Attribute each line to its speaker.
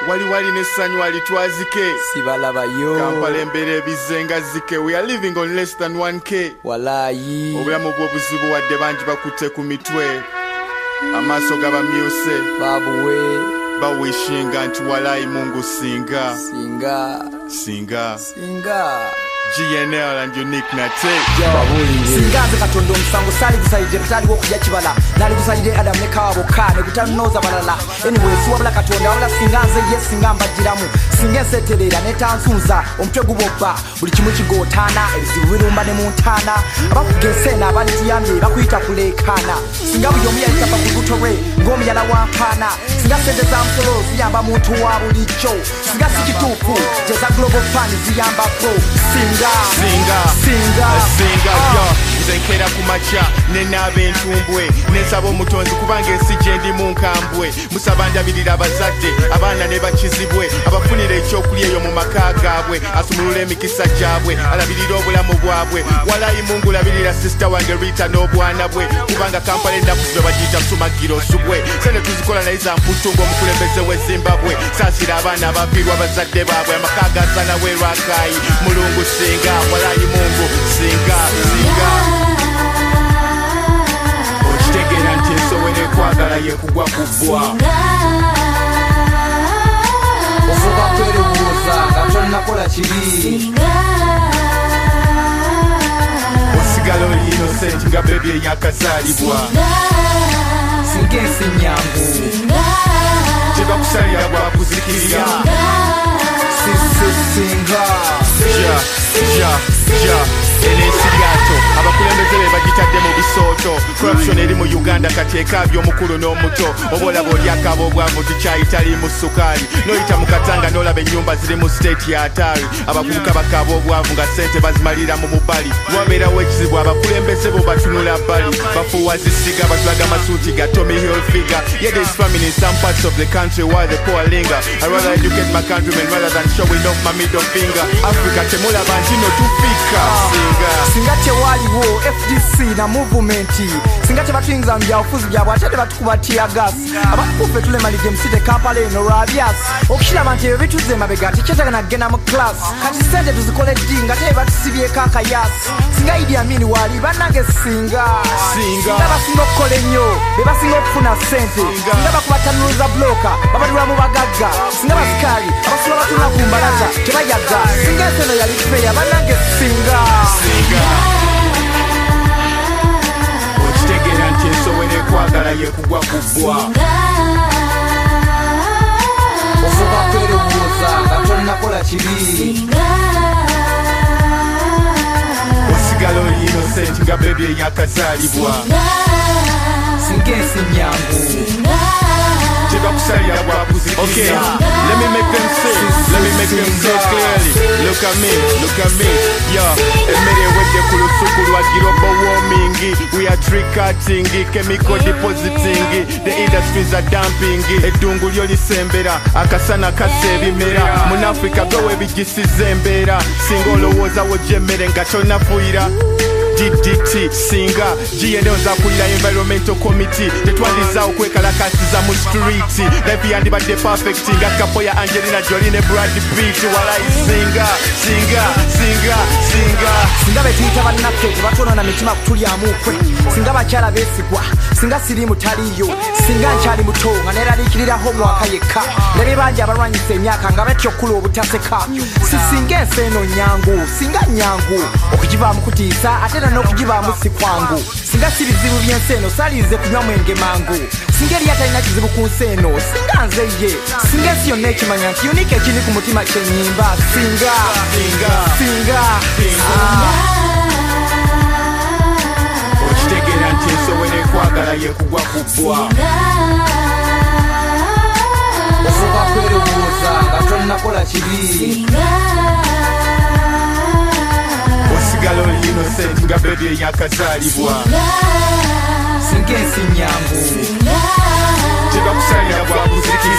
Speaker 1: wali n'essanyu alitwazike
Speaker 2: sibalabayo
Speaker 1: Kampala embeera ebizenga zike. We are living on less than 1K.
Speaker 2: walayi
Speaker 1: Obulamu bw'obuzibu wadde bangi bakutte ku mitwe, amaaso gabamyuse
Speaker 2: babuwe
Speaker 1: bawishinga nti walayi Mungu singa
Speaker 2: singa
Speaker 1: GNL and Unique Nate
Speaker 2: singaze katondo omusango sali gusalide kutali okujja kibala nali gusalide Adam ne Kaabo kane kutanoza balala anyway siwabula katonda wabula singaze yes singamba jiramu singeseterera netansunza omutwe gubobba buli kimu kigotana ebizibu birumba ne muntana abakugensena abali tuyambye bakuyita kulekana singabu yomuya itapa kugutore ngomuyala wampana singasende za msolo ziyamba muntu wa bulijjo singasikituufu jeza global fund ziyamba pro singa
Speaker 1: yo nzenkera kumacha nenaba entumbwe nensaba omutonzi kubanga ensi gye ndi mu nkambwe musaba ndabirira abazadde abaana ne bakizibwe abafunira ekyokulya eyo mu maka gaabwe asumulula emikisa gyabwe alabirira obulamu bwabwe walayi Mungu labirira sisita wange Rita n'obwana bwe kubanga Kampala ennaku zino bagiyita sumagiro osubwe sene tuzikola naye za mputunga omukulembeze w'e Zimbabwe saasira abaana abafiirwa abazadde baabwe amaka gaasana weerwakaayi mulungu singa walayi Mungu singa okitegera nti ensowera ekwagala yekugwa kubbwa
Speaker 2: ofuba kwerebuuza nga tonnakola kibi
Speaker 1: osigala oli innocent nga bebi eyakazaalibwa
Speaker 2: singa ensi nyangu
Speaker 1: tebakusalira bwakuzikirira
Speaker 2: singa
Speaker 1: enensi lyato abakulembeze be bagitadde mu bisooto corruption eri mu Uganda kati ekaabya omukulu n'omuto oba olaba olyakaaba obwavu tukyayitali mu sukaali n'oyita mu katanga n'olaba ennyumba ziri mu state ya Atari abavubuka bakaaba obwavu nga ssente bazimalira mu mubali wabeerawo ekizibu abakulembeze bo batunula bbali bafuuwa zisiga batulaga amasuuti ga Tommy Hilfiger yet there is famine in some parts of the country while the poor linger. I rather educate my countrymen rather than showing off my middle finger. Africa temulaba ntino tufika
Speaker 2: singa tewaliwo FDC na movement singa tebatuyingiza mu byabufuzi byabwe ate tebatukuba tiagas abatukufe tulemalije musite Kampala eno rabias okukiraba nti ebyo bituze emabega tekyetagana kgenda mu class kati sente tuzikole ddi nga te batusibyeko akayasi singa Idi Amin wali bannange singa basinga okukola ennyo be basinga okufuna sente singa bakubatanuza bloka babadulwa mu bagagga singa basikaali abasula batula ku mbalaza tebayaga singa enseno yali feya bannange singa
Speaker 1: okitegera nti ensowera ekwagala yekugwa kubbwa
Speaker 2: ofuba kwerebuuza nga tonnakola kibi
Speaker 1: osigala oli innocent nga bebi eyakazaalibwa
Speaker 2: singa ensi nyangu
Speaker 1: tebakusalira bwakuzikirira. Let me make them say clearly. Look at me, yeah. Emmere ewedde ku lusuku lwa global warming. We are trick-cutting, chemical depositing. The industries are dumping. Eddungu lyo lisembera, akasana kassa ebimera. Munafrika gwe webigisiza embeera. Singa olowoozawo gy'emmere nga tonnafuuyira DDT singa GNL nzakulira environmental committee tetwandizaawo kwekalakasiza mu street life yandibadde perfect nga kapo ya Angelina Jolie ne Brad Pitt walayi
Speaker 2: singa betuyita bannaffe tebatonona mitima kutulyamukwe singa bakyala beesigwa singa sirimu taliyo singa nkyali muto nga neraliikiriraho mwaka yekka nebye bangi abalwanyisa emyaka nga batya okula obutaseka sisinga ensi eno nyangu singa nyangu okugivaamu kutiisa ate n'okugibaamu si kwangu singa si bizibu by'ensi eno saliize kunywa mwenge mangu singa eri atalina kizibu ku nsi eno singa nze ye singa ensi yonna ekimanya nti Unique ekiri ku mutima kyenyimba singa
Speaker 1: okitegera nti ensowera ekwagala yekugwa kubbwa
Speaker 2: ofuba kwerebuuza nga tonnakola kibi
Speaker 1: osigala oli innocent nga bebi eyakazaalibwa
Speaker 2: singa ensi nyangu
Speaker 1: tebakusalira bwakuzikirira.